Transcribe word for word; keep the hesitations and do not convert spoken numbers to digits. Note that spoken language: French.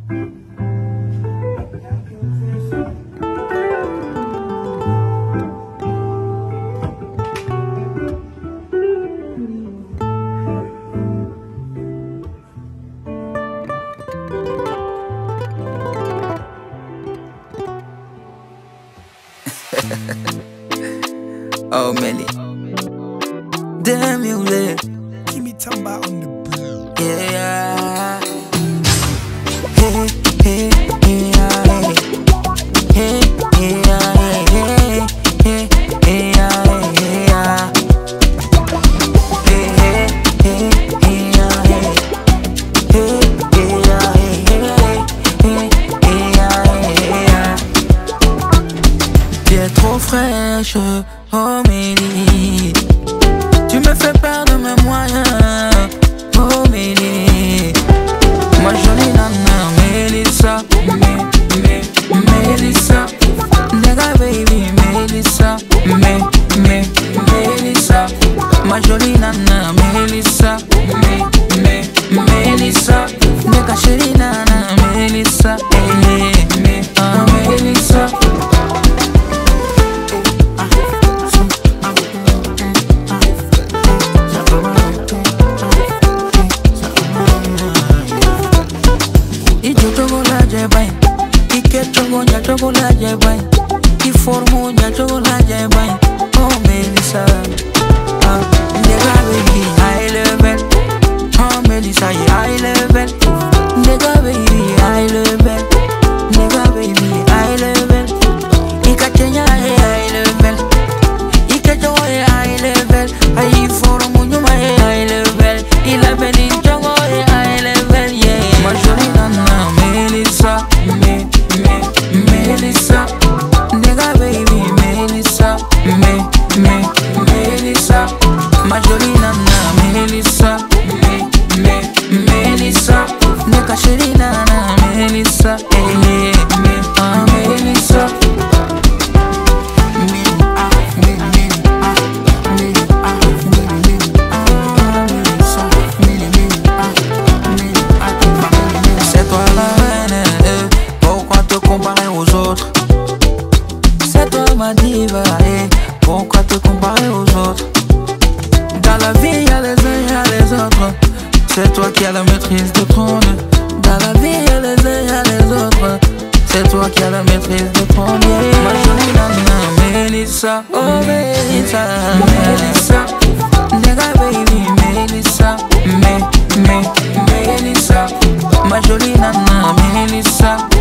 Oh, Melly. Damn music. Give me Tamba on the beat. Yeah. Hey, hey, hey, hey. Hey, hey, hey, hey, hey, hey. Hey, hey, hey, hey, hey. Hey, hey, hey, hey. Tu es trop fraîche, oh Mélie. Tu me fais perdre mes moyens, oh Mélie. Ma jolie nana, Mélissa, Mé, Mé, Mélissa. Nigga baby, Mélissa, Mé, Mé, Mélissa. Ma jolie nana, Mélissa, Mé, Mé, Mélissa. Nigga chérie nana, Mélissa, eh, Mé, ah Mélissa. Ike chogonya chocolate bay, I formunya chocolate bay. Oh Melissa, ah, nigga baby high level. Oh Melissa high level. Nigga baby high level. Nigga baby high level. Ika chenya high level. Ika chogonya high level. I formunya my high level. Ila beni chogonya high level. Yeah, ma jolie nana Melissa. Me, me, Melissa, nigga baby Melissa, me, me, Melissa, ma jolie nana Melissa, me, me, Melissa, nigga chérie nana Melissa, eh, me, ah Melissa. C'est toi la reine, pourquoi te comparer aux autres? C'est toi ma diva, eh, pourquoi te comparer aux autres? Dans la vie y'a les uns, y'a les autres. C'est toi qui as la maîtrise de trône. Dans la vie y'a les uns, y'a les autres. C'est toi qui as la maîtrise de trône. Yeah. Ma jolie nana Melissa, oh Melissa, Melissa. Nigga baby Melissa, me, me, Melissa. Ma jolie nana Melissa.